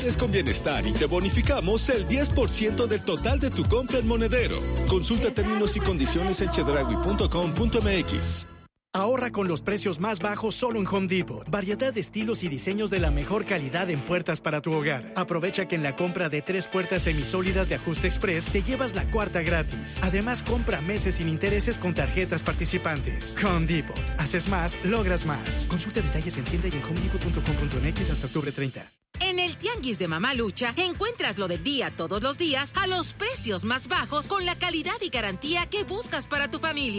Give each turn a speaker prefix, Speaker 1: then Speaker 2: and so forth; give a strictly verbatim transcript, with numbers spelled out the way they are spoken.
Speaker 1: Es con bienestar y te bonificamos el diez por ciento del total de tu compra en Monedero. Consulta términos y condiciones en chedraui punto com punto m x.
Speaker 2: Ahorra con los precios más bajos solo en Home Depot. Variedad de estilos y diseños de la mejor calidad en puertas para tu hogar. Aprovecha que en la compra de tres puertas semisólidas de ajuste express te llevas la cuarta gratis. Además, compra meses sin intereses con tarjetas participantes. Home Depot. Haces más, logras más. Consulta detalles en tienda y en home depot punto com punto m x hasta octubre treinta.
Speaker 3: En el Tianguis de Mamá Lucha encuentras lo del día todos los días a los precios más bajos con la calidad y garantía que buscas para tu familia.